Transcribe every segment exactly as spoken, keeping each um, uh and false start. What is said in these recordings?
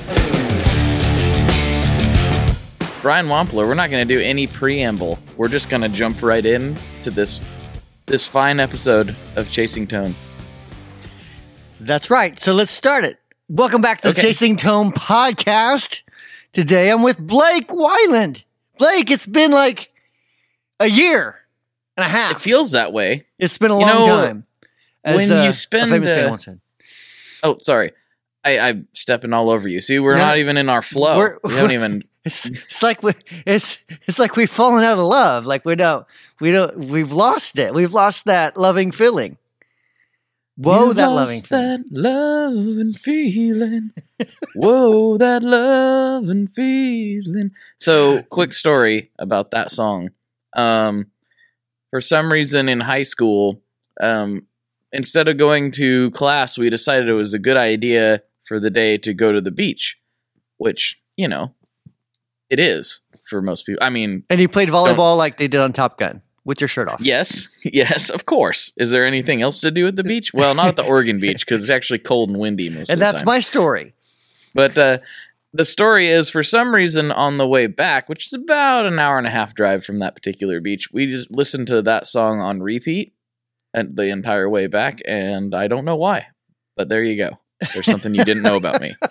Brian Wampler, we're not going to do any preamble. We're just going to jump right in to this this fine episode of Chasing Tone. That's right. So let's start it. Welcome back to the Okay. Chasing Tone podcast. Today I'm with Blake Wyland. Blake, it's been like a year and a half. It feels that way. It's been a You long know, time. when uh, you spend, a famous uh, band once said. Oh, sorry. I, I'm stepping all over you. See, we're No, not even in our flow. we're- We haven't even... It's it's like we it's it's like we've fallen out of love. Like we don't we don't we've lost it. We've lost that loving feeling. Whoa, You that lost loving feeling. that loving feeling. Whoa, that loving feeling. So, quick story about that song. Um, for some reason in high school, um, instead of going to class, we decided it was a good idea for the day to go to the beach, which, you know, it is for most people. I mean, And you played volleyball like they did on Top Gun with your shirt off. yes, yes, of course. Is there anything else to do at the beach? Well, not at the Oregon beach because it's actually cold and windy most of And the that's time. my story. But uh, the story is, for some reason, on the way back, which is about an hour and a half drive from that particular beach, we just listened to that song on repeat and the entire way back, and I don't know why. But there you go. There's something you didn't know about me.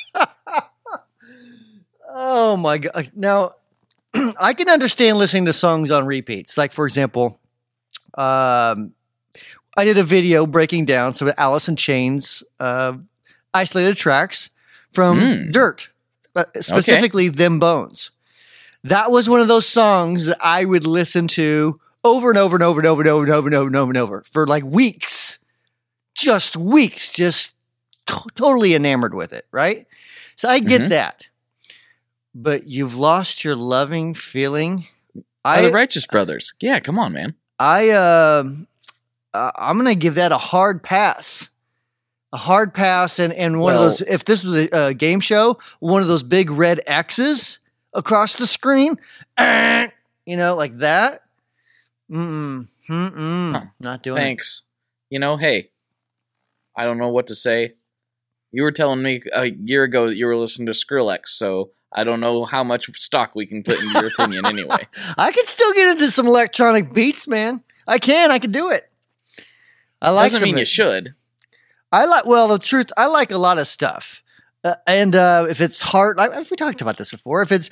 Oh my god! Now, I can understand listening to songs on repeats. Like, for example, um, I did a video breaking down some of Alice in Chains uh, isolated tracks from Mm. Dirt, uh, specifically "Them Bones." That was one of those songs that I would listen to over and over and over and over and over and over and over and over and over for like weeks, just weeks, just to- totally enamored with it. Right? So I get Mhm. that. But you've lost your loving feeling. Oh, I, the Righteous Brothers. Yeah, come on, man. I, uh, uh, I'm gonna give that a hard pass, a hard pass, and and one Well- of those. If this was a, a game show, one of those big red X's across the screen, eh, you know, like that. Mm, mm, Huh. not doing it. Thanks. You know, hey, I don't know what to say. You were telling me a year ago that you were listening to Skrillex, so I don't know how much stock we can put in your opinion anyway. I can still get into some electronic beats, man. I can. I can do it. I like. Doesn't some mean of you it. should. I like, well, the truth, I like a lot of stuff. Uh, and uh, if it's hard, I, we talked about this before. If it's,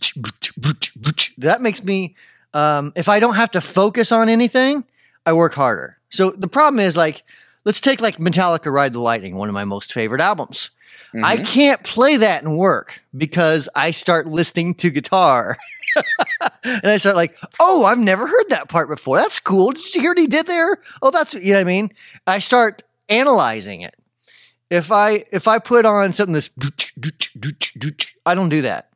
that makes me, um, if I don't have to focus on anything, I work harder. So the problem is, like, let's take like Metallica Ride the Lightning, one of my most favorite albums. I Mhm. can't play that and work because I start listening to guitar. And I start like, oh, I've never heard that part before. That's cool. Did you hear what he did there? Oh, that's, you know what I mean? I start analyzing it. If I if I put on something that's, I don't do that.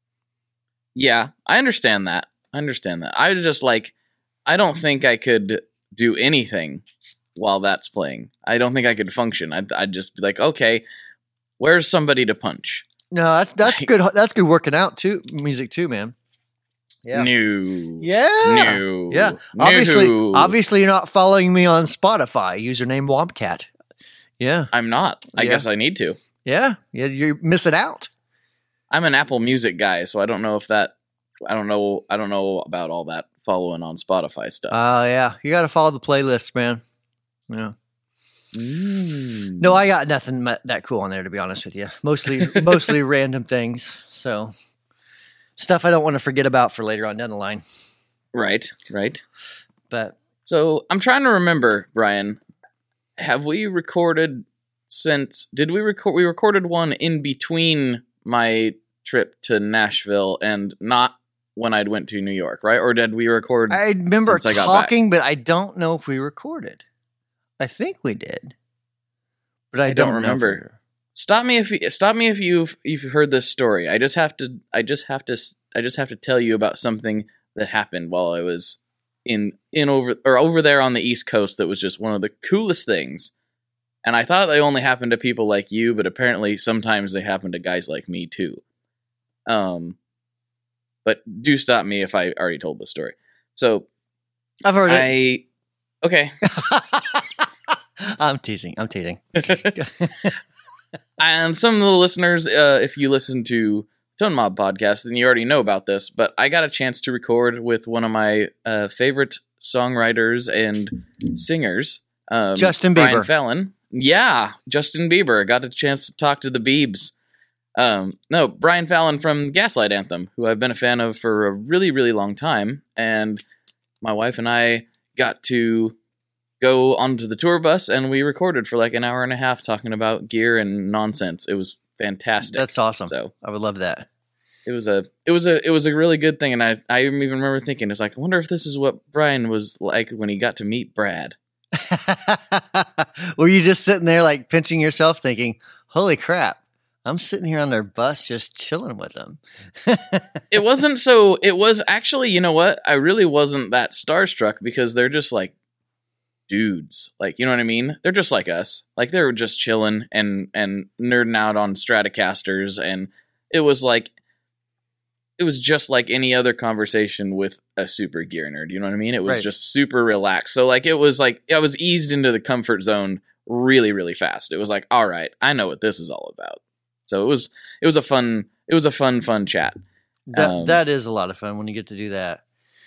Yeah, I understand that. I understand that. I just like, I don't think I could do anything while that's playing. I don't think I could function. I'd, I'd just be like, okay, where's somebody to punch? No, that's that's Like- good. That's good working out too. Music too, man. Yeah. No. Yeah. No. Yeah. No. Obviously, obviously, you're not following me on Spotify. Username Wompcat. Yeah. I'm not. I Yeah. guess I need to. Yeah. Yeah. You're missing out. I'm an Apple Music guy, so I don't know if that. I don't know. I don't know about all that following on Spotify stuff. Oh yeah. You got to follow the playlists, man. Yeah. Mm. No, I got nothing ma- that cool on there, to be honest with you. Mostly, mostly random things. So stuff I don't want to forget about for later on down the line. Right. Right. But So I'm trying to remember, Brian. Have we recorded since? Did we record? We recorded one in between my trip to Nashville and not when I'd went to New York, right? Or did we record? I remember Since I got back. talking, but I don't know if we recorded. I think we did, but I, I don't know if we remember. were. Stop me if you, stop me if you've if you've heard this story. I just have to. I just have to. I just have to tell you about something that happened while I was in in over or over there on the East Coast. That was just one of the coolest things. And I thought they only happened to people like you, but apparently sometimes they happen to guys like me too. Um, but do stop me if I already told the story. So I've heard it. I okay. I'm teasing. I'm teasing. And some of the listeners, uh, if you listen to Tone Mob podcast, then you already know about this. But I got a chance to record with one of my uh, favorite songwriters and singers, um, Justin Brian Bieber. Fallon. Yeah, Justin Bieber. Got a chance to talk to the Biebs. Um, no, Brian Fallon from Gaslight Anthem, who I've been a fan of for a really, really long time. And my wife and I got to go onto the tour bus, and we recorded for like an hour and a half talking about gear and nonsense. It was fantastic. That's awesome. So I would love that. it was a it was a it was a really good thing, and I I even remember thinking, it's like, I wonder if this is what Brian was like when he got to meet Brad. Were you just sitting there like pinching yourself thinking, holy crap, I'm sitting here on their bus just chilling with them? It wasn't so it was actually, you know what? I really wasn't that starstruck because they're just like dudes. Like, you know what I mean? They're just like us. Like, they were just chilling and and nerding out on Stratocasters, and it was like it was just like any other conversation with a super gear nerd. You know what I mean? It was Right. just super relaxed. So like it was like I was eased into the comfort zone really, really fast. It was like, all right, I know what this is all about. So it was it was a fun it was a fun, fun chat. That Um, that is a lot of fun when you get to do that.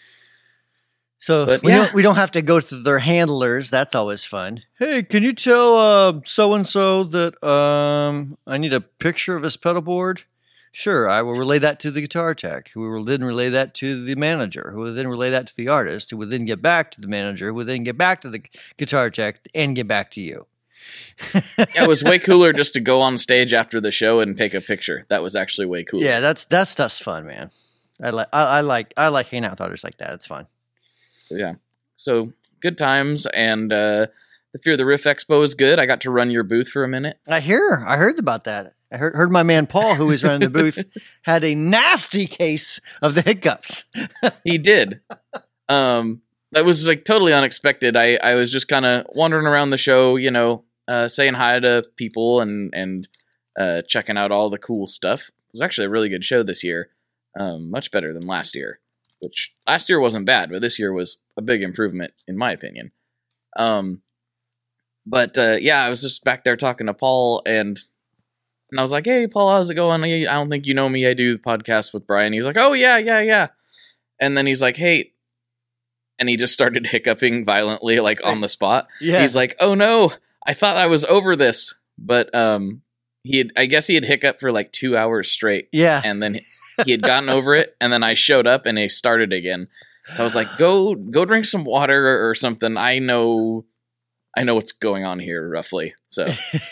So But, we yeah. don't we don't have to go through their handlers. That's always fun. Hey, can you tell uh so and so that um I need a picture of his pedal board? Sure, I will relay that to the guitar tech, who will then relay that to the manager, who will then relay that to the artist, who will then get back to the manager, who will then get back to the guitar tech, and get back to you. Yeah, it was way cooler just to go on stage after the show and take a picture. That was actually way cooler. Yeah, that's that stuff's fun, man. I like I, I like I like hanging out with artists like that. It's fun. Yeah. So good times, and uh, the Fear the Riff Expo is good. I got to run your booth for a minute. I hear. I heard about that. I heard, heard my man Paul, who was running the booth, had a nasty case of the hiccups. He did. Um, that was like totally unexpected. I, I was just kind of wandering around the show, you know, uh, saying hi to people and and uh, checking out all the cool stuff. It was actually a really good show this year, um, much better than last year. Which last year wasn't bad, but this year was a big improvement in my opinion. Um, but uh, yeah, I was just back there talking to Paul, and and I was like, "Hey, Paul, how's it going? I don't think you know me. I do the podcast with Brian." He's like, "Oh yeah, yeah, yeah." And then he's like, "Hey," and he just started hiccuping violently, like on the spot. Yeah. He's like, "Oh no, I thought I was over this," but um, he had, I guess he had hiccup for like two hours straight. Yeah. And then he had gotten over it, and then I showed up and he started again. So I was like, "Go, go drink some water or, or something. I know, I know what's going on here roughly." So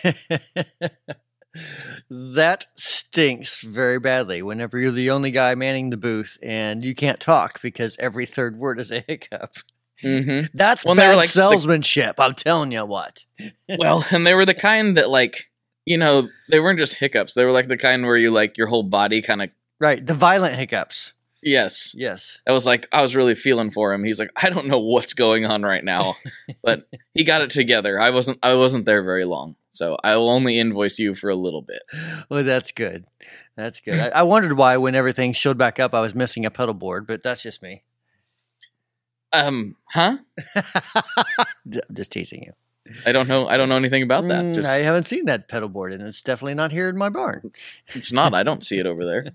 That stinks very badly whenever you're the only guy manning the booth and you can't talk because every third word is a hiccup. mhm. That's Well, they were bad like the- salesmanship. I'm telling you what. Well, and they were the kind that like, you know, they weren't just hiccups. They were like the kind where you like your whole body kind of, Right. The violent hiccups. yes. Yes. I was like, I was really feeling for him. He's like, I don't know what's going on right now, but he got it together. I wasn't, I wasn't there very long, so I will only invoice you for a little bit. Well, that's good. That's good. I, I wondered why when everything showed back up, I was missing a pedal board, but that's just me. Um, huh? D- Just teasing you. I don't know. I don't know anything about that. Mm, Just, I haven't seen that pedal board, and it's definitely not here in my barn. it's not. I don't see it over there.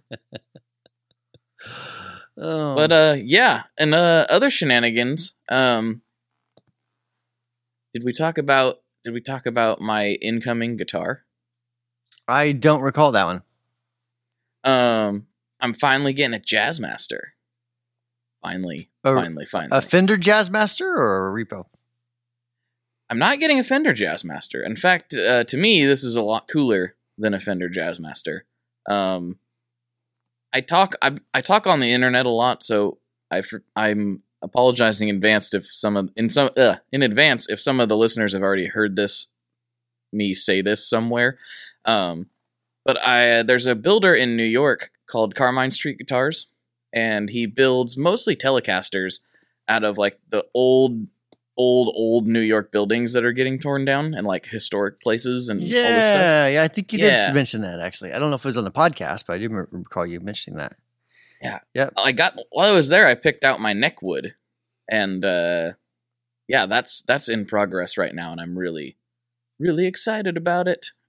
Oh. But uh, yeah, and uh, other shenanigans. Um, did we talk about? Did we talk about my incoming guitar? I don't recall that one. Um, I'm finally getting a Jazzmaster. Finally, A- finally, finally. A Fender Jazzmaster or a Repo? I'm not getting a Fender Jazzmaster. In fact, uh, to me, this is a lot cooler than a Fender Jazzmaster. Um, I talk I, I talk on the internet a lot, so I I'm apologizing in advance if some of in some uh, in advance if some of the listeners have already heard this me say this somewhere. Um, but I there's a builder in New York called Carmine Street Guitars, and he builds mostly Telecasters out of like the old. old old New York buildings that are getting torn down and like historic places and all this stuff. Yeah, yeah. I think you Yeah. did mention that actually. I don't know if it was on the podcast, but I do m- recall you mentioning that. Yeah. Yep. I got while I was there I picked out my neck wood, and uh yeah, that's that's in progress right now, and I'm really really excited about it.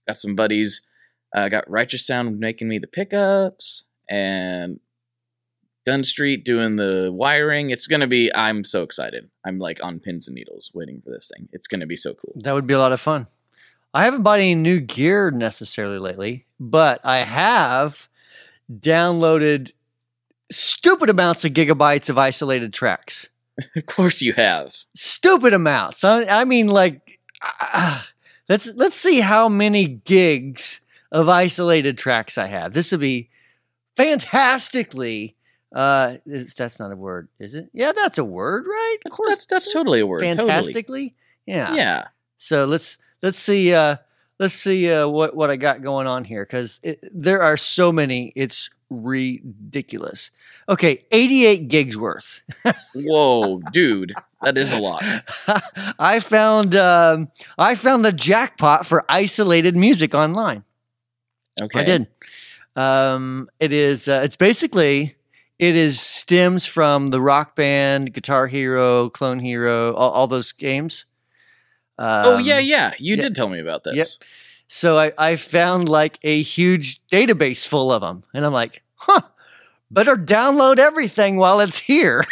got some buddies. I uh, got Righteous Sound making me the pickups, and Gun Street doing the wiring. It's going to be, I'm so excited. I'm like on pins and needles waiting for this thing. It's going to be so cool. That would be a lot of fun. I haven't bought any new gear necessarily lately, but I have downloaded stupid amounts of gigabytes of isolated tracks. Of course you have. Stupid amounts. I, I mean, like, uh, let's let's see how many gigs of isolated tracks I have. This would be fantastically. Uh, that's not a word, is it? Yeah, that's a word, right? Of That's course, that's, that's totally a word. fantastically. Totally. Yeah, Yeah. So let's let's see. Uh, let's see uh, what what I got going on here because there are so many. It's ridiculous. Okay, eighty-eight gigs worth. Whoa, dude, that is a lot. I found um, I found the jackpot for isolated music online. Okay, I did. Um, it is. Uh, it's basically. It is stems from the Rock Band, Guitar Hero, Clone Hero, all, all those games. Um, oh yeah, yeah. You yeah. did tell me about this. Yep. So I, I found like a huge database full of them, and I'm like, huh, better download everything while it's here.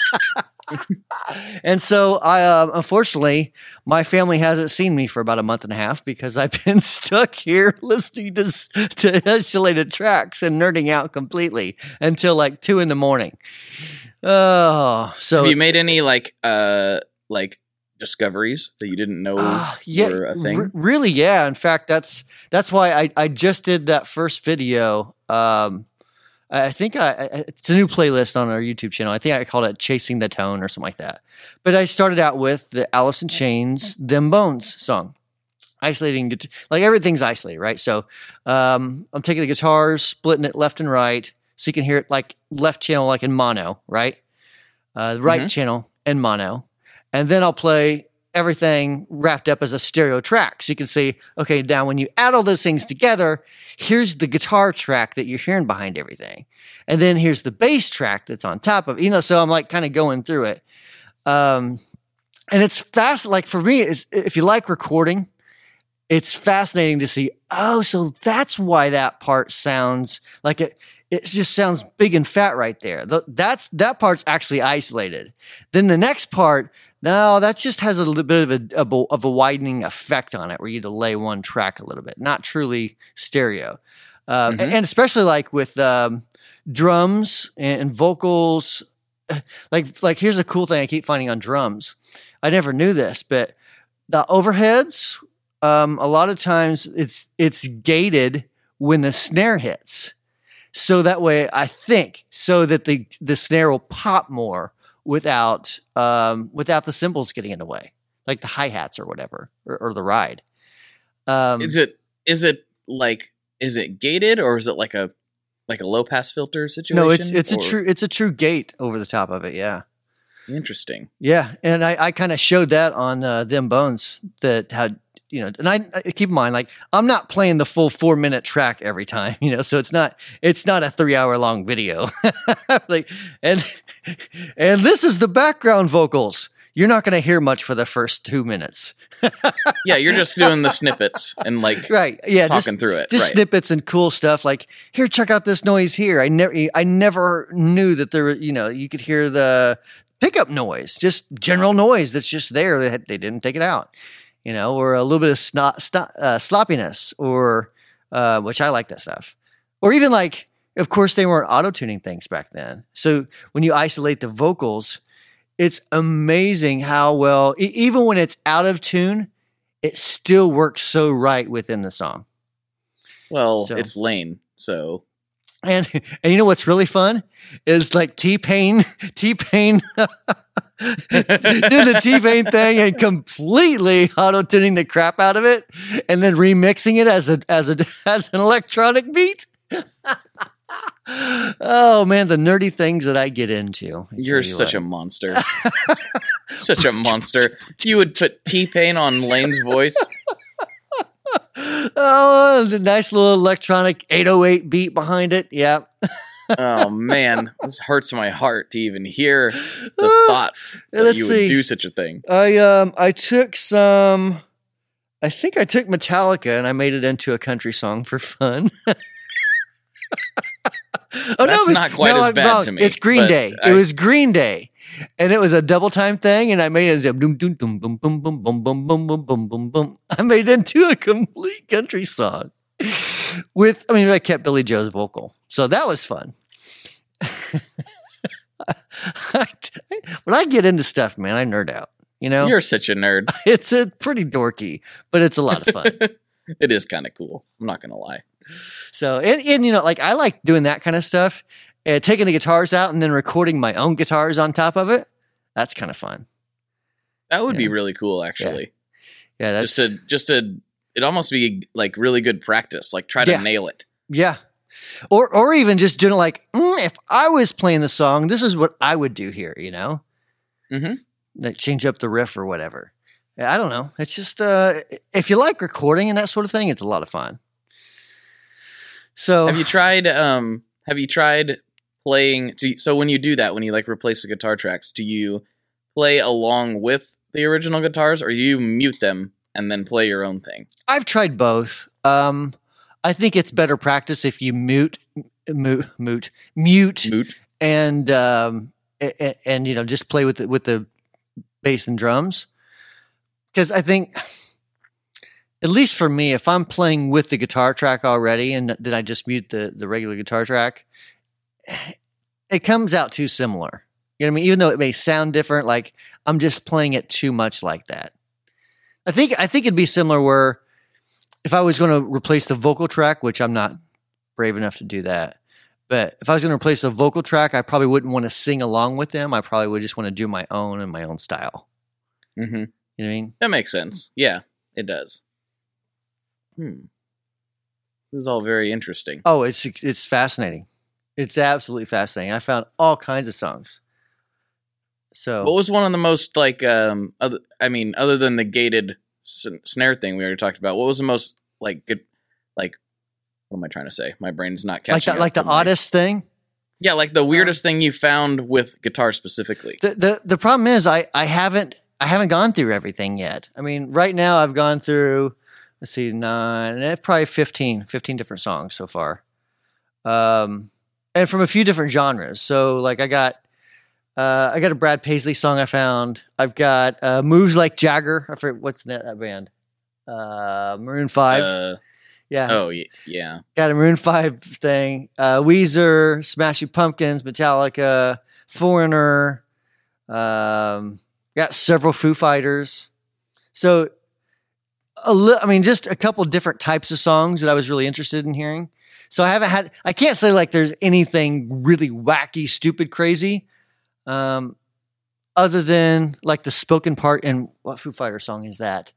And so I, uh, unfortunately, my family hasn't seen me for about a month and a half because I've been stuck here listening to, to isolated tracks and nerding out completely until like two in the morning. Oh, so have you made any like, uh, like discoveries that you didn't know uh, yeah, were a thing? R- really? Yeah. In fact, that's, that's why I, I just did that first video. Um, I think I, it's a new playlist on our YouTube channel. I think I called it Chasing the Tone or something like that. But I started out with the Alice in Chains, Them Bones song. Isolating, like everything's isolated, right? So um, I'm taking the guitars, splitting it left and right so you can hear it like left channel, like in mono, right? Uh, the right Mm-hmm. channel in mono. And then I'll play everything wrapped up as a stereo track. So you can see, okay, now when you add all those things together, here's the guitar track that you're hearing behind everything. And then here's the bass track that's on top of, you know, so I'm like kind of going through it. Um, and it's fast. Like for me, it's, if you like recording, it's fascinating to see, oh, so that's why that part sounds like it. It just sounds big and fat right there. The, that's, that part's actually isolated. Then the next part, no, that just has a little bit of a, of a widening effect on it where you delay one track a little bit, not truly stereo. Um, Mhm. and, and especially like with um, drums and, and vocals. Like, like here's a cool thing I keep finding on drums. I never knew this, but the overheads, um, a lot of times it's, it's gated when the snare hits. So that way, I think, so that the, the snare will pop more without um, without the cymbals getting in the way, like the hi-hats or whatever, or, or the ride. Um, Is it is it like is it gated or is it like a like a low pass filter situation? no, it's it's or? a true it's a true gate over the top of it. Yeah, Interesting. yeah, and I, I kind of showed that on uh, Them Bones that had. You know, and I, I keep in mind, like I'm not playing the full four minute track every time, you know, so it's not, it's not a three hour long video. Like, and, and this is the background vocals. You're not going to hear much for the first two minutes. Yeah, you're just doing the snippets and like Right. Yeah. talking Just, through it. just right. snippets and cool stuff. Like here, check out this noise here. I never, I never knew that there were, you know, you could hear the pickup noise, just general noise that's just there. They had, they didn't take it out. You know, or a little bit of snot, snot, uh, sloppiness, or uh, which I like that stuff. Or even like, of course, they weren't auto-tuning things back then. So when you isolate the vocals, it's amazing how well, e- even when it's out of tune, it still works so right within the song. Well, So- it's Lane, so And and you know what's really fun is like T-Pain, T-Pain, do the T-Pain thing and completely auto-tuning the crap out of it, and then remixing it as a as a as an electronic beat. Oh man, the nerdy things that I get into. I you're tell you such what. a monster. Such a monster. You would put T-Pain on Lane's voice. Oh, the nice little electronic eight oh eight beat behind it. Yeah. Oh man, this hurts my heart to even hear the thought that Let's you would see. do such a thing. I um I took some I think I took Metallica and I made it into a country song for fun. oh That's no, it was, not quite no, as I'm bad wrong. to me. It's Green but Day. I- It was Green Day, and it was a double time thing, and I made it into boom, boom, boom, boom, boom, boom, boom, boom, boom, boom, boom, boom, boom. I made it into a complete country song with. I mean, I kept Billy Joe's vocal, so that was fun. When I get into stuff, man, I nerd out. You know, You're such a nerd. it's a pretty dorky, but it's a lot of fun. It is kind of cool. I'm not going to lie. So, and, and you know, like I like doing that kind of stuff, uh, taking the guitars out and then recording my own guitars on top of it. That's kind of fun. That would be Yeah. really cool, actually. Yeah, that's Just to, just to, it'd almost be like really good practice. Like try to Yeah. nail it. yeah, or or even just doing it like, mm, if I was playing the song, this is what I would do here. You know, Mm-hmm. like change up the riff or whatever. Yeah, I don't know. It's just uh, if you like recording and that sort of thing, it's a lot of fun. So Have you tried? Um, have you tried playing? Do you, so when you do that, when you like replace the guitar tracks, do you play along with the original guitars, or you mute them and then play your own thing? I've tried both. Um, I think it's better practice if you mute, mute, mute, mute, Moot. and um, and, and you know just play with the, with the bass and drums. Because I think, at least for me, if I'm playing with the guitar track already, and then I just mute the the regular guitar track, it comes out too similar. You know what I mean? Even though it may sound different, like I'm just playing it too much like that. I think I think it'd be similar where if I was going to replace the vocal track, which I'm not brave enough to do that, but if I was going to replace the vocal track, I probably wouldn't want to sing along with them. I probably would just want to do my own and my own style. Mm-hmm. You know what I mean? That makes sense. Yeah, it does. Hmm. This is all very interesting. Oh, it's it's fascinating. It's absolutely fascinating. I found all kinds of songs. So What was one of the most like? Um, other, I mean, other than the gated s- snare thing we already talked about, what was the most like good? Like, what am I trying to say? My brain's not catching. like the, up like the to my- oddest thing. Yeah, like the weirdest thing you found with guitar specifically. The, the the problem is I, I haven't I haven't gone through everything yet. I mean, right now I've gone through let's see nine, eh, probably fifteen, fifteen different songs so far, um, and from a few different genres. So like I got uh, I got a Brad Paisley song I found. I've got uh, Moves Like Jagger. I forget what's that, that band. Uh, Maroon Five. Uh, yeah. oh y- yeah. Got a Maroon five thing. Uh, Weezer, Smashing Pumpkins, Metallica, Foreigner. Um, got several Foo Fighters. So, a li- I mean, just a couple different types of songs that I was really interested in hearing. So I haven't had, I can't say like there's anything really wacky, stupid, crazy. Um, other than like the spoken part in what Foo Fighter song is that?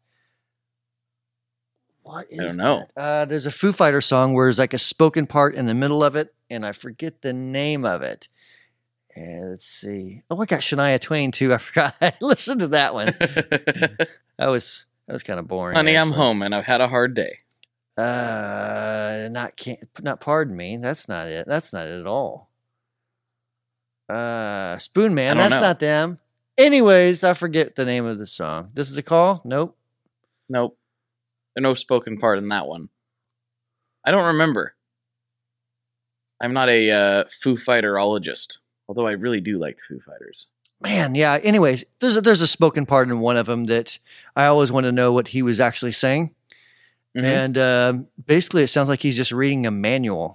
What is I don't know. that? Uh, there's a Foo Fighter song where there's like a spoken part in the middle of it, and I forget the name of it. And let's see. Oh, I got Shania Twain too. I forgot. I listened to that one. That was that was kind of boring. Honey, I'm actually. home and I've had a hard day. Uh, not can't not pardon me. That's not it. That's not it at all. Uh, Spoon Man. I don't That's know. not them. Anyways, I forget the name of the song. This is a call. Nope. Nope. There's no spoken part in that one. I don't remember. I'm not a uh, Foo Fighterologist, although I really do like Foo Fighters. Man, yeah. Anyways, there's a, there's a spoken part in one of them that I always want to know what he was actually saying. Mhm. And um basically, it sounds like he's just reading a manual,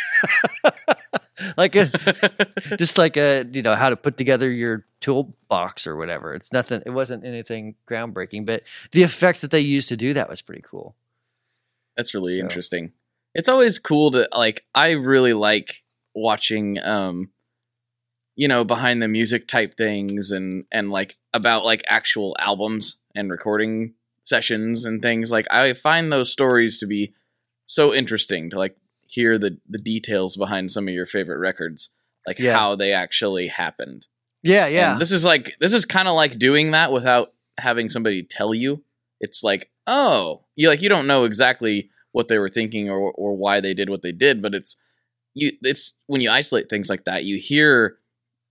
like a just like a you know how to put together your toolbox or whatever. It's nothing. It wasn't anything groundbreaking, but the effects that they used to do that was pretty cool. That's really So- interesting. It's always cool to like. I really like watching, um, you know, behind the music type things and and like about like actual albums and recording sessions and things. Like I find those stories to be so interesting to like hear the the details behind some of your favorite records, like Yeah. how they actually happened. Yeah, yeah, And this is like this is kind of like doing that without having somebody tell you. It's like, oh, you like you don't know exactly what they were thinking or or why they did what they did, but it's you it's when you isolate things like that, you hear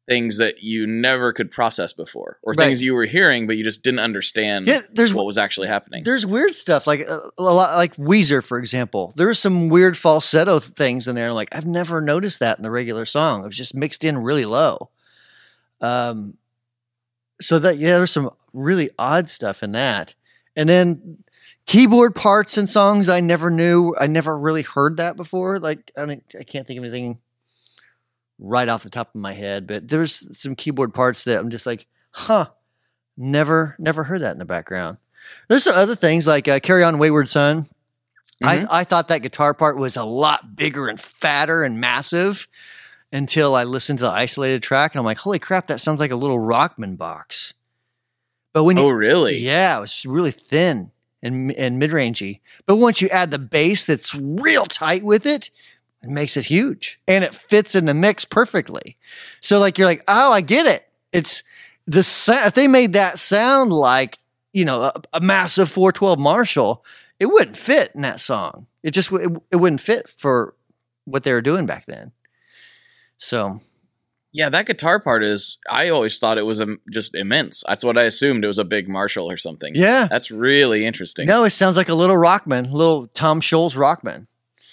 things that you never could process before, or Right. things you were hearing but you just didn't understand Yeah, there's what was actually happening. There's weird stuff like uh, a lot, like Weezer, for example. There's some weird falsetto things in there. Like I've never noticed that in the regular song. It was just mixed in really low. Um, so that yeah, there's some really odd stuff in that, and then keyboard parts in songs I never knew. I never really heard that before. Like I don't, I can't think of anything right off the top of my head, but there's some keyboard parts that I'm just like, huh. Never, never heard that in the background. There's some other things like uh, "Carry On, Wayward Son." Mhm. I I thought that guitar part was a lot bigger and fatter and massive until I listened to the isolated track, and I'm like, "Holy crap, that sounds like a little Rockman box." But when you, Oh, really? yeah, it was really thin and and mid rangey. But once you add the bass, that's real tight with it. It makes it huge, and it fits in the mix perfectly. So, like, you're like, "Oh, I get it." It's the sa- if they made that sound like, you know, a, a massive four twelve Marshall, it wouldn't fit in that song. It just w- it, it wouldn't fit for what they were doing back then. So Yeah, that guitar part is, I always thought it was um, just immense. That's what I assumed. It was a big Marshall or something. yeah, That's really interesting. no, it sounds like a little Rockman, little Tom Scholz Rockman.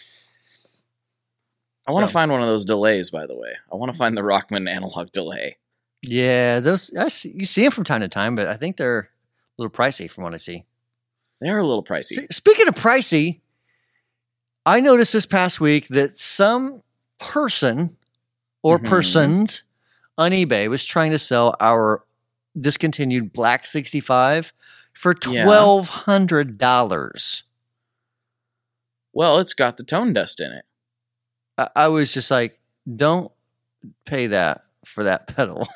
I want to So- find one of those delays, by the way. I want to find the Rockman analog delay. Yeah, those I see, you see them from time to time, but I think they're a little pricey from what I see. They're a little pricey. S- Speaking of pricey, I noticed this past week that some person or Mhm. persons on eBay was trying to sell our discontinued Black sixty-five for Yeah. twelve hundred dollars. Well, it's got the tone dust in it. I, I was just like, don't pay that for that pedal.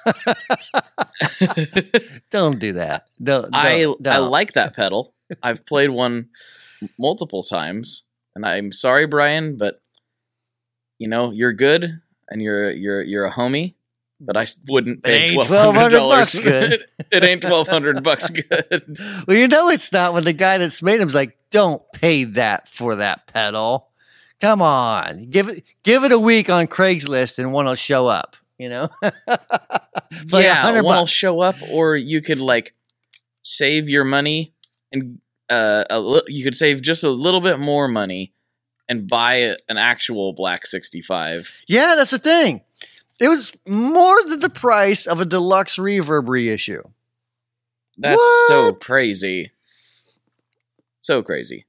Don't do that. Don't, I don't, I don't. like that pedal. I've played one multiple times, and I'm sorry, Brian, but you know you're good, and you're you're you're a homie. But I wouldn't pay ain't twelve hundred dollars. bucks good. It ain't twelve hundred bucks good. Well, you know it's not when the guy that's made him's like, don't pay that for that pedal. Come on, give it give it a week on Craigslist and one will show up. You know, For like Yeah, a hundred one will bucks. show up, or you could like save your money and uh, a li- you could save just a little bit more money and buy a, an actual Black sixty-five. Yeah, that's the thing. It was more than the price of a deluxe reverb reissue. That's so What? crazy, so crazy.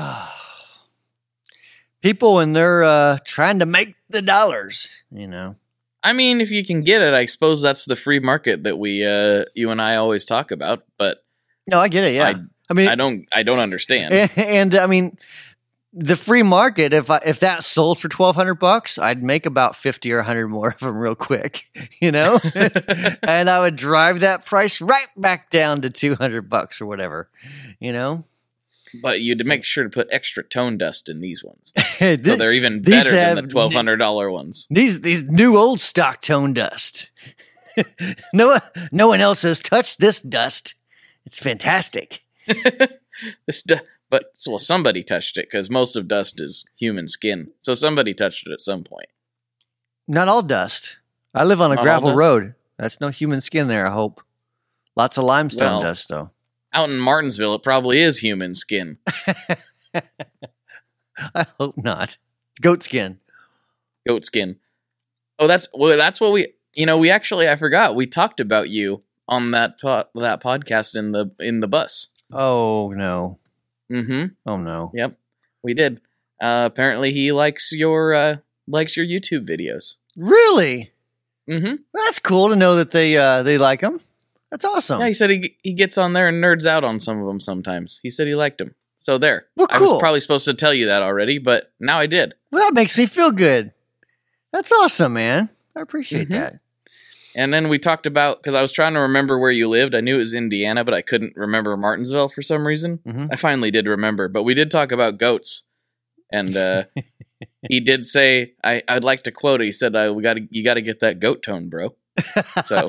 People and they're uh, trying to make the dollars. You know. I mean, if you can get it, I suppose that's the free market that we, uh, you and I, always talk about. But No, I get it. Yeah, I, I mean, I don't, I don't understand. And, and I mean, the free market. If I, if that sold for twelve hundred bucks, I'd make about fifty or a hundred more of them real quick, you know. And I would drive that price right back down to two hundred bucks or whatever, you know. But you'd make sure to put extra tone dust in these ones, so so they're even these better than have the twelve hundred dollar ones. these these new old stock tone dust. no one, no one else has touched this dust. It's fantastic. This, du- but well, somebody touched it because most of dust is human skin, so somebody touched it at some point. Not all dust. I live on a Not all gravel dust? road. That's no human skin there. I hope. Lots of limestone Well, dust though. Out in Martinsville, it probably is human skin. I hope not. Goat skin. Goat skin. Oh, that's well. That's what we. You know, we actually. I forgot. We talked about you on that po- that podcast in the in the bus. Oh no. Mm-hmm. Oh no. Yep. We did. Uh, apparently, he likes your uh, likes your YouTube videos. Really? Mm-hmm. That's cool to know that they uh, they like them. That's awesome. Yeah, he said he he gets on there and nerds out on some of them sometimes. He said he liked them. So there. Well, I was cool. probably supposed to tell you that already, but now I did. Well, that makes me feel good. That's awesome, man. I appreciate Mhm. that. And then we talked about, because I was trying to remember where you lived. I knew it was Indiana, but I couldn't remember Martinsville for some reason. Mhm. I finally did remember, but we did talk about goats. And uh, he did say, I, I'd like to quote, he said, uh, "We got to, you got to get that goat tone, bro." So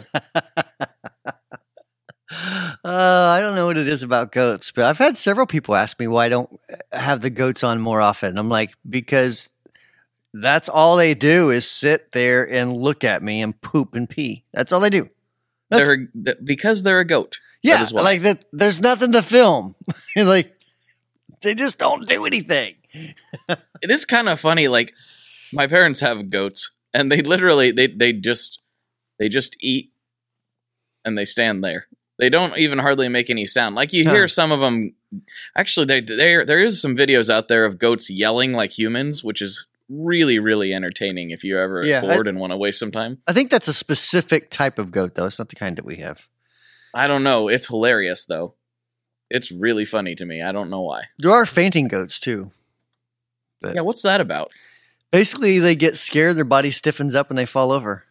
Uh, I don't know what it is about goats, but I've had several people ask me why I don't have the goats on more often. I'm like, because That's all they do is sit there and look at me and poop and pee. That's all they do. That's, They're th- because they're a goat. yeah, That is why. like that. There's nothing to film. Like they just don't do anything. It is kind of funny. Like my parents have goats, and they literally they they just they just eat, and they stand there. They don't even hardly make any sound. Like you hear Huh. some of them. Actually, there there there is some videos out there of goats yelling like humans, which is really really entertaining. If you're ever Yeah, bored I- and want to waste some time, I think that's a specific type of goat, though. It's not the kind that we have. I don't know. It's hilarious though. It's really funny to me. I don't know why. There are fainting goats too. But Yeah, what's that about? basically, they get scared, their body stiffens up, and they fall over.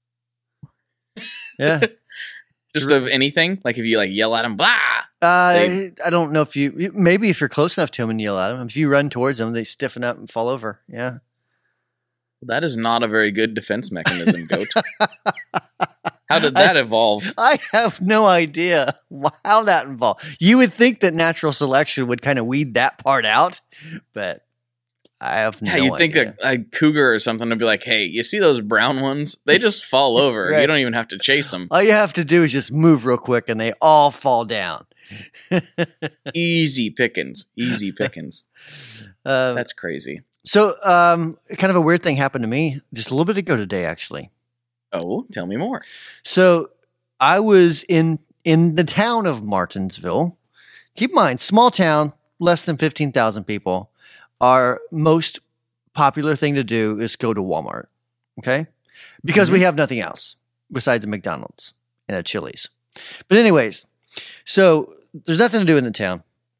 Yeah. Just of anything? Like if you like yell at them, blah. Uh, They- I don't know if you, maybe if you're close enough to them and yell at them, if you run towards them, they stiffen up and fall over. Yeah. That is not a very good defense mechanism, goat. How did that evolve? I have no idea how that involved. You would think that natural selection would kind of weed that part out, but I have no Yeah, you'd think idea. a, a cougar or something would be like, hey, you see those brown ones? They just fall over. Right. You don't even have to chase them. All you have to do is just move real quick and they all fall down. Easy pickings. Easy pickings. Uh, That's crazy. so, um, kind of a weird thing happened to me just a little bit ago today, actually. Oh, tell me more. So I was in in the town of Martinsville. Keep in mind, small town, less than fifteen thousand people. Our most popular thing to do is go to Walmart, okay? Because we have nothing else besides a McDonald's and a Chili's. But anyways, so there's nothing to do in the town.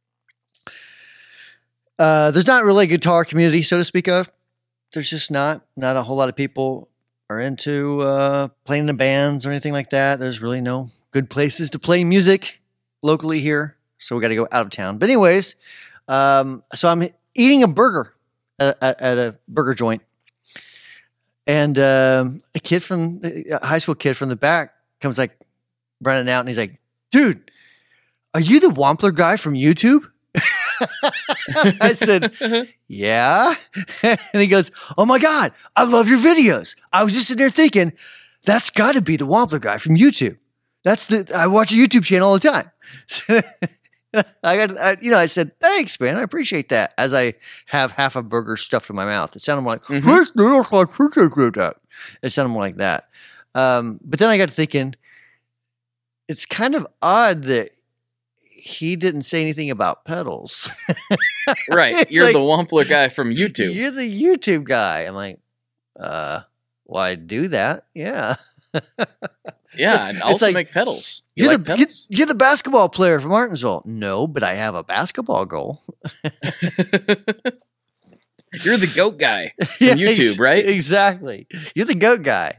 Uh, there's not really a guitar community, so to speak of. There's just not. Not a whole lot of people are into uh, playing in bands or anything like that. There's really no good places to play music locally here, so we got to go out of town. But anyways, um, so I'm eating a burger at, at, at a burger joint, and um, a kid from a high school kid from the back comes like running out, and he's like, "Dude, are you the Wampler guy from YouTube?" I said, "Yeah." And he goes, "Oh my God, I love your videos. I was just sitting there thinking, that's got to be the Wampler guy from YouTube. That's the, I watch a YouTube channel all the time." So I got, I, you know, I said, "Thanks, man. I appreciate that." As I have half a burger stuffed in my mouth, it sounded more like, Mhm. "Let's do it, I appreciate that." It sounded more like that. Um, but then I got to thinking, it's kind of odd that he didn't say anything about pedals. Right. It's You're like- the Wampler guy from YouTube. You're the YouTube guy. I'm like, uh, well, I do that. Yeah. Yeah, and It's also like, make pedals. You You're, like the, you- pedals? you're the basketball player from Martinsville. No, but I have a basketball goal. You're the goat guy from Yeah, YouTube, ex- right? Exactly. You're the goat guy.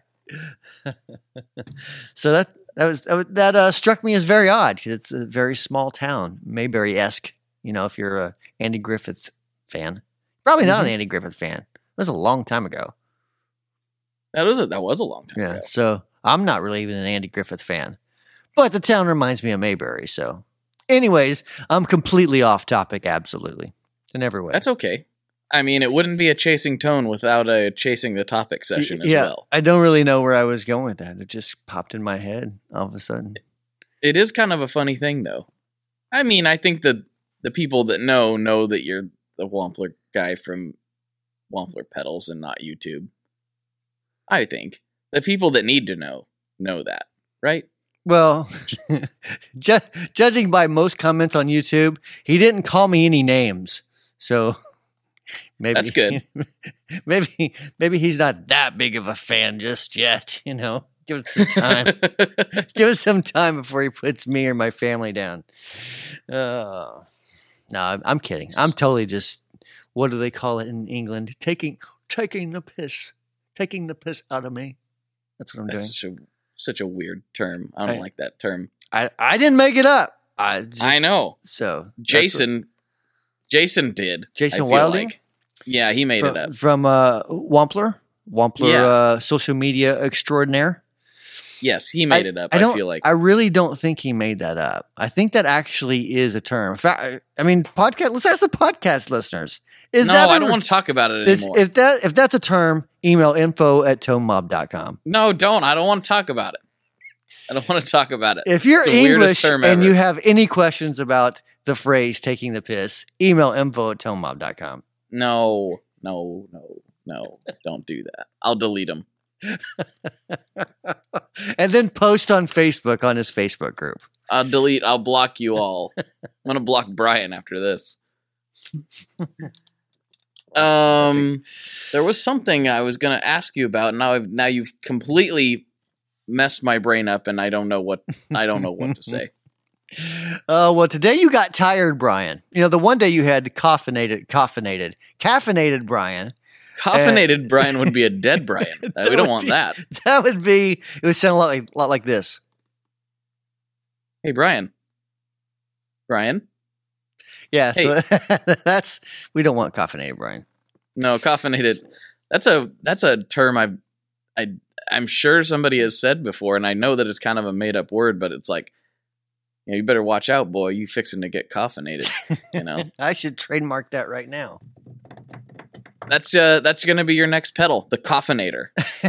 So that that was that, was- that uh, struck me as very odd because it's a very small town, Mayberry esque. You know, if you're a Andy Griffith fan, probably not Mhm. an Andy Griffith fan. It was a long time ago. That was a, that was a long time Yeah. ago. So I'm not really even an Andy Griffith fan, but the town reminds me of Mayberry. So, anyways, I'm completely off topic. Absolutely, in every way. That's okay. I mean, it wouldn't be a chasing tone without a chasing the topic session as yeah, well. I don't really know where I was going with that. It just popped in my head all of a sudden. It is kind of a funny thing, though. I mean, I think that the people that know know that you're the Wampler guy from Wampler Pedals and not YouTube. I think the people that need to know know that, right? Well, ju- judging by most comments on YouTube, he didn't call me any names, so maybe That's good. maybe maybe he's not that big of a fan just yet. You know, give it some time. Give it some time before he puts me or my family down. Uh, no, I'm, I'm kidding. I'm totally just, what do they call it in England? Taking taking the piss, taking the piss out of me. That's what I'm doing. That's such a such a weird term. I don't I- like that term. I, I didn't make it up. I just, I know. So that's Jason, Jason did. Jason I feel Wilding? like. Yeah, he made what- it from, up. from uh, Wampler, Wampler Yeah. uh, social media extraordinaire. yes, he made I, it up. I I, don't. feel like I really don't think he made that up. I think that actually is a term. In fact, I mean, podcast. Let's ask the podcast listeners. Is no, that I a- don't want to talk about it is- anymore. If that if that's a term, email info at tonemob dot com. no, don't. I don't want to talk about it. I don't want to talk about it. If you're It's the weirdest English term and ever. you have any questions about the phrase "taking the piss," email info at tonemob dot com. No, no, no, no. Don't do that. I'll delete them. And then post on Facebook on his Facebook group. I'll delete. I'll block you all. I'm gonna block Brian after this. Um, there was something I was gonna ask you about. Now, I've, now you've completely messed my brain up, and I don't know what I don't know what to say. Oh, well, today you got tired, Brian. You know, the one day you had caffeinated, caffeinated, caffeinated Brian. Caffeinated Brian would be a dead Brian. Uh, That we don't would want be- that. That would be, it would sound a lot like, lot like this. Hey, Brian. Brian? Yeah, so that's, we don't want caffeinated Brian. No, caffeinated. That's a that's a term I've I I'm sure somebody has said before, and I know that it's kind of a made up word, but it's like, you know, you better watch out, boy. You fixing to get caffeinated. You know, I should trademark that right now. that's uh that's gonna be your next pedal, the coffinator.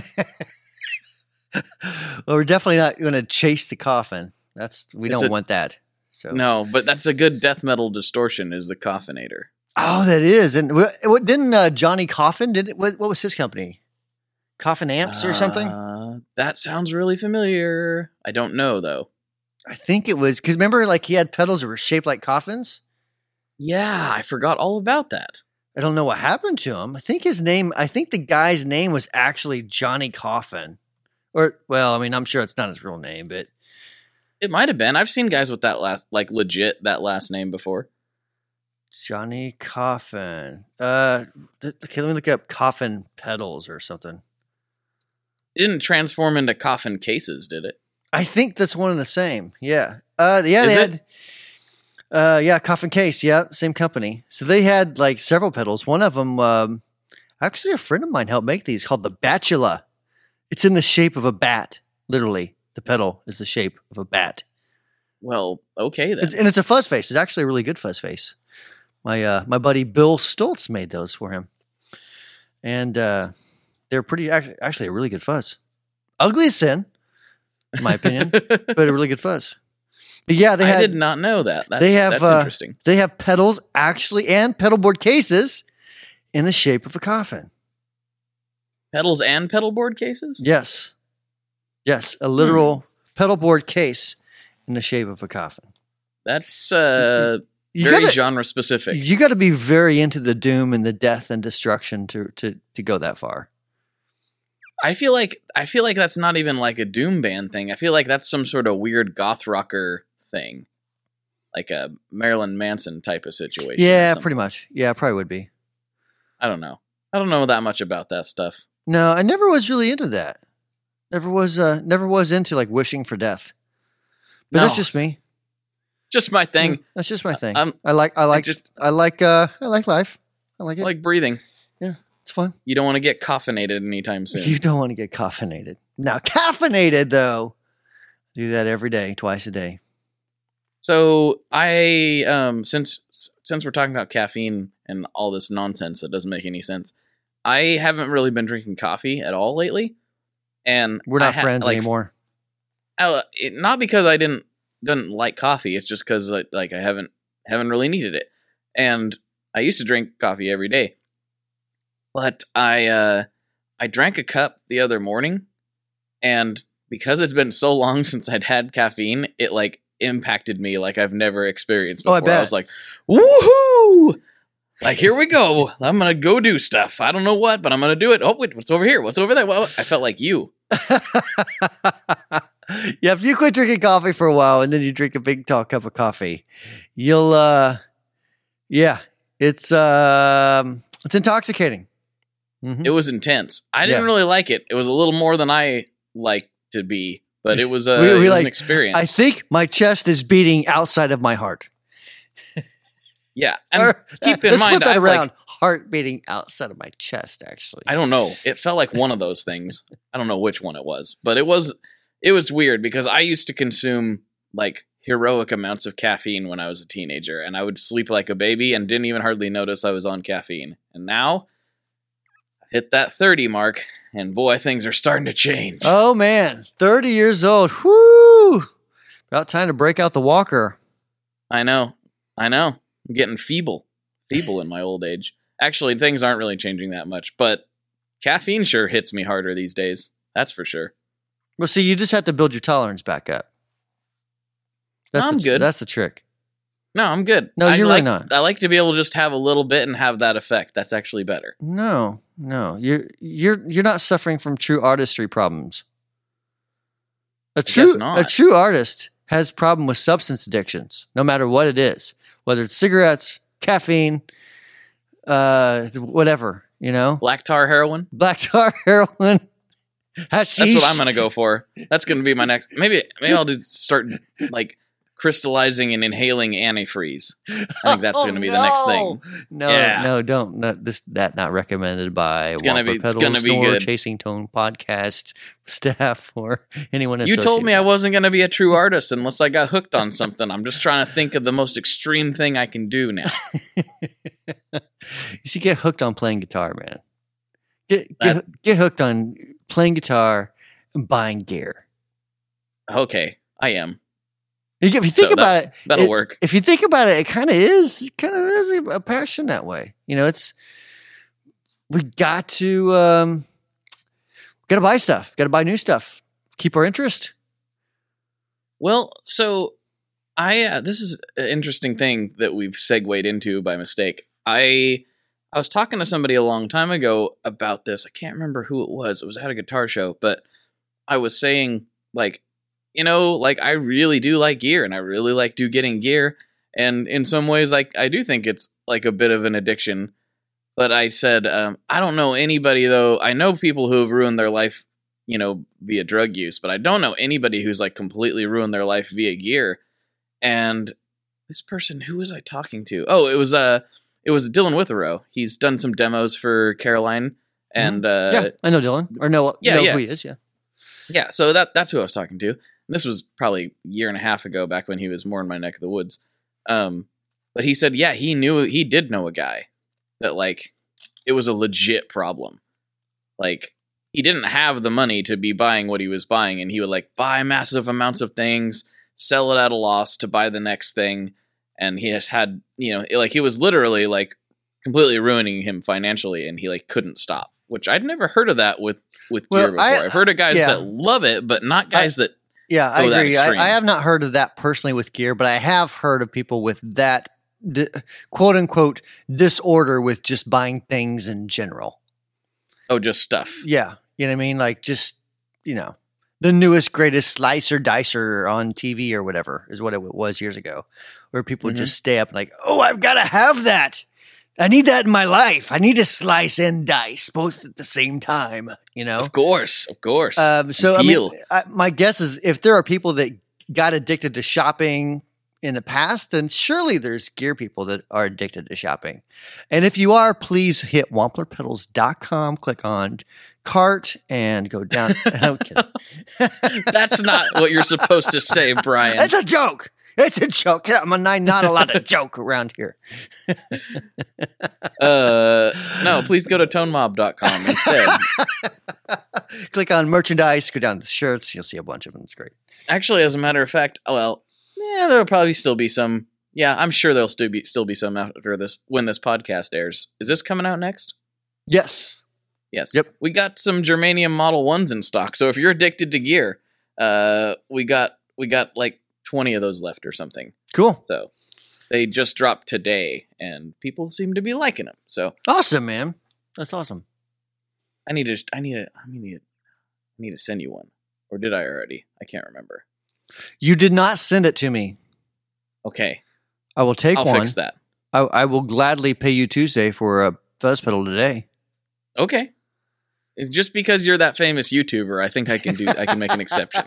Well, we're definitely not going to chase the coffin. That's, we It's don't a- want that. So No, but that's a good death metal distortion. Is the coffinator? Oh, that is. And what, what didn't uh, Johnny Coffin did it, what, what was his company? Coffin Amps or something? Uh, that sounds really familiar. I don't know though. I think it was, because remember, like he had pedals that were shaped like coffins. Yeah, I forgot all about that. I don't know what happened to him. I think his name, I think the guy's name was actually Johnny Coffin. Or, well, I mean, I'm sure it's not his real name, but It might have been. I've seen guys with that last, like legit that last name before. Johnny Coffin. Uh, th- okay, let me look up coffin pedals or something. It didn't transform into coffin cases, did it? I think that's one and the same. Yeah. Uh, yeah, Is they it? had. Uh, yeah, Coffin Case. Yeah, same company. So they had like several pedals. One of them, um, actually, a friend of mine helped make these called the Batula. It's in the shape of a bat. Literally, the pedal is the shape of a bat. Well, okay then. It's, and it's a fuzz face. It's actually a really good fuzz face. My uh, my buddy Bill Stoltz made those for him, and uh, they're pretty act- actually a really good fuzz. Ugly as sin, in my opinion, but a really good fuzz. But yeah, they I had did not know that. That's, they have, that's uh, interesting. they have pedals actually and pedal board cases in the shape of a coffin. Pedals and pedal board cases? Yes, yes, a literal pedal board case in the shape of a coffin. That's uh, You very gotta- genre specific. You got to be very into the doom and the death and destruction to to to go that far. I feel like I feel like that's not even like a doom band thing. I feel like that's some sort of weird goth rocker thing, like a Marilyn Manson type of situation. or Yeah, something. pretty much. Yeah, probably would be. I don't know. I don't know that much about that stuff. No, I never was really into that. Never was. Uh, never was into like wishing for death. But that's No. just me. Just my thing. Yeah, that's just my thing. Um, I like. I I like. just I like. Uh, I like life. I like it. like breathing. it's fun. You don't want to get coffinated anytime soon. You don't want to get caffeinated. Now, caffeinated though, do that every day, twice a day. So I, um, since since we're talking about caffeine and all this nonsense that doesn't make any sense, I haven't really been drinking coffee at all lately, and We're not I ha- friends like, anymore. Uh, it, not because I didn't didn't like coffee. It's just because like, like I haven't haven't really needed it, and I used to drink coffee every day, but I uh, I drank a cup the other morning, and because it's been so long since I'd had caffeine, it like impacted me like I've never experienced Oh, before. I bet. I was like, woohoo! Like, here we go. I'm gonna go do stuff. I don't know what, but I'm gonna do it. Oh wait, what's over here? What's over there? Well, I felt like you. Yeah, if you quit drinking coffee for a while and then you drink a big tall cup of coffee, you'll uh yeah, it's um it's intoxicating. Mhm. It was intense. I didn't Yeah. really like it. It was a little more than I like to be, but it was, a, We- we it was like- an experience. I think my chest is beating outside of my heart. yeah, and Or, keep uh, in let's mind, flip that I've, around. like- Heart beating outside of my chest, actually. I don't know. It felt like one of those things. I don't know which one it was, but it was it was weird because I used to consume like heroic amounts of caffeine when I was a teenager, and I would sleep like a baby and didn't even hardly notice I was on caffeine. And now I hit that thirty mark, and boy, things are starting to change. Oh man, thirty years old. Whoo! About time to break out the walker. I know. I know. I'm getting feeble. Feeble in my old age. Actually, things aren't really changing that much, but caffeine sure hits me harder these days. That's for sure. Well, see, you just have to build your tolerance back up. That's I'm the, good. That's the trick. No, I'm good. No, I you're like, really not. I like to be able to just have a little bit and have that effect. That's actually better. No, no, you're you're you're not suffering from true artistry problems. A true guess not. a true artist has problem with substance addictions, no matter what it is, whether it's cigarettes, caffeine, uh, whatever. You know, Black tar heroin. black tar, heroin, hashish. That's what I'm going to go for. That's going to be my next. Maybe maybe I'll do, start like crystallizing and inhaling antifreeze. I think that's Oh, going to be the next thing. No, Yeah. no, don't. No, this that not recommended by It's gonna Whopper be- it's Pedals gonna be nor good. Chasing Tone podcast staff or anyone. You told me I associated. wasn't going to be a true artist unless I got hooked on something. I'm just trying to think of the most extreme thing I can do now. You should get hooked on playing guitar, man. Get That- get, get hooked on playing guitar and buying gear. Okay, I am. You get- If you think So about it, That'll it- work. If you think about it, it kind of is, it kind of is a, a passion that way. You know, it's we got to um, got to buy stuff, got to buy new stuff, keep our interest. Well, so I uh, this is an interesting thing that we've segued into by mistake. I I was talking to somebody a long time ago about this. I can't remember who it was. It was at a guitar show, but I was saying like, you know, like I really do like gear and I really like do getting gear. And in some ways, like I do think it's like a bit of an addiction. But I said, um, I don't know anybody though. I know people who have ruined their life, you know, via drug use, but I don't know anybody who's like completely ruined their life via gear. And this person, who was I talking to? Oh, it was uh, it was Dylan Witherow. He's done some demos for Caroline, and uh, Yeah, I know Dylan, or know, yeah, know yeah. who he is. Yeah, yeah, so that that's who I was talking to. And this was probably a year and a half ago, back when he was more in my neck of the woods. Um, but he said, yeah, he knew he did know a guy that like it was a legit problem. Like he didn't have the money to be buying what he was buying, and he would like buy massive amounts of things, sell it at a loss to buy the next thing, and he just had, you know, like he was literally like completely ruining him financially, and he like couldn't stop. Which I'd never heard of that with with Well, gear before. I- I've heard of guys yeah. that love it, but not guys that. yeah, I Go that agree. I, extreme. I have not heard of that personally with gear, but I have heard of people with that di- quote unquote disorder with just buying things in general. Oh, just stuff. Yeah, you know what I mean. Like just you know the newest greatest slicer dicer on T V or whatever is what it was years ago, where people would Mhm. just stay up and like, oh, I've got to have that. I need that in my life. I need to slice and dice both at the same time. You know. Of course, of course. Um, so I Heal. mean, I, my guess is if there are people that got addicted to shopping in the past, then surely there's gear people that are addicted to shopping. And if you are, please hit wampler pedals dot com, click on cart, and go down. I'm kidding. That's not what you're supposed to say, Brian. It's a joke. It's a joke. I'm not allowed to joke around here. Uh, no, please go to tone mob dot com instead. Click on merchandise, go down to the shirts. You'll see a bunch of them. It's great. Actually, as a matter of fact, oh well, yeah, there'll probably still be some. Yeah, I'm sure there'll still be still be some after this when this podcast airs. Is this coming out next? Yes. Yes. Yep. We got some Germanium Model Ones in stock. So if you're addicted to gear, uh, we got we got like twenty of those left or something. Cool. So they just dropped today, and people seem to be liking them. So Awesome, man. That's awesome. I need to I need to I need to I need to send you one, or did I already? I can't remember. You did not send it to me. Okay, I will take I'll one. fix that. I, I will gladly pay you Tuesday for a fuzz pedal today. Okay. It's just because you're that famous YouTuber, I think I can do I can make an exception.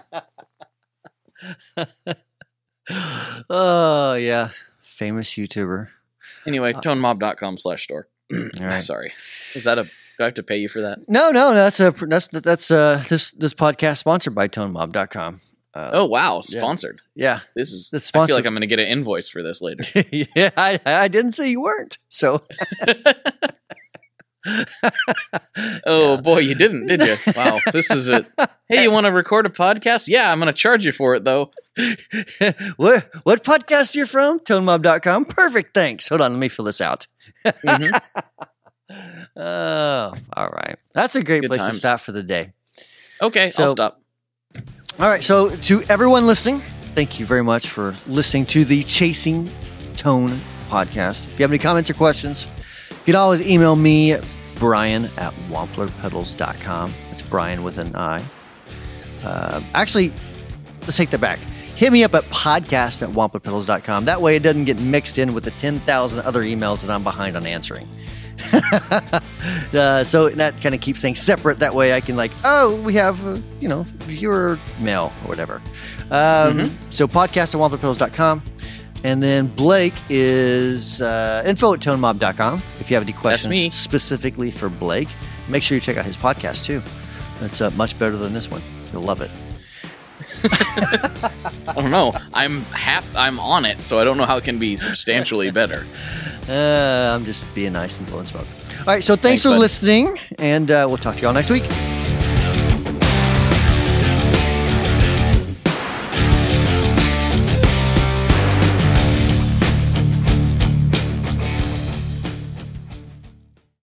Oh yeah, famous YouTuber. Anyway, tone mob dot com slash store. All right. Sorry. Is that a Do I have to pay you for that? No, no, that's a that's that's uh this this podcast sponsored by tone mob dot com. Uh, Oh wow, sponsored. yeah, This is. It's I feel sponsored. like I'm going to get an invoice for this later. yeah. I, I didn't say you weren't. So, Oh Yeah. boy, you didn't, did you? Wow, this is it. Hey, you want to record a podcast? Yeah, I'm going to charge you for it though. what what podcast are you from? tone mob dot com. Perfect. Thanks. Hold on. Let me fill this out. Mhm. Oh, all right. That's a great Good place to times. stop for the day. Okay, So- I'll stop. All right. So, to everyone listening, thank you very much for listening to the Chasing Tone podcast. If you have any comments or questions, you can always email me, Brian at wampler pedals dot com. It's Brian with an I. Uh, actually, let's take that back. Hit me up at podcast at wampler pedals dot com. That way it doesn't get mixed in with the ten thousand other emails that I'm behind on answering. uh, so that kind of keeps things separate. That way I can like, oh, we have, uh, you know, viewer mail or whatever. Um, Mhm. So podcast at wampler pedals dot com. And then Blake is uh, info at tone mob dot com. If you have any questions me. specifically for Blake, make sure you check out his podcast too. It's uh, much better than this one. You'll love it. I don't know. I'm half. I'm on it, so I don't know how it can be substantially better. Uh, I'm just being nice and blowing smoke. All right, so thanks, Thanks, for bud. listening, and uh, we'll talk to you all next week.